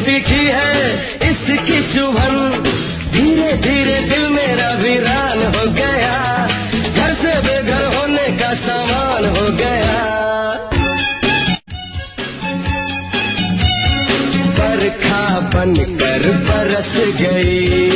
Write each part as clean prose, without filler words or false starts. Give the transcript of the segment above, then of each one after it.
तीखी है इसकी चुभन, धीरे धीरे दिल मेरा वीरान हो गया, घर से बेघर होने का सामान हो गया। बरखा बनकर बरस गई,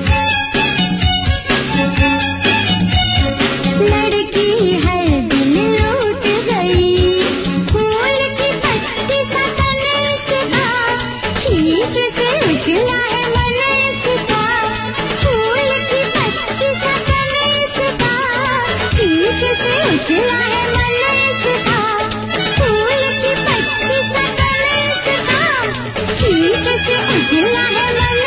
लड़की हर दिल लूट गई, फूल की पत्ती सा तन इसका, शीश से उजला है मन इसका, फूल की पत्ती सा तन इसका, शीश से उजला है मन इसका, फूल की पत्ती सा तन इसका, शीश से उजला है मन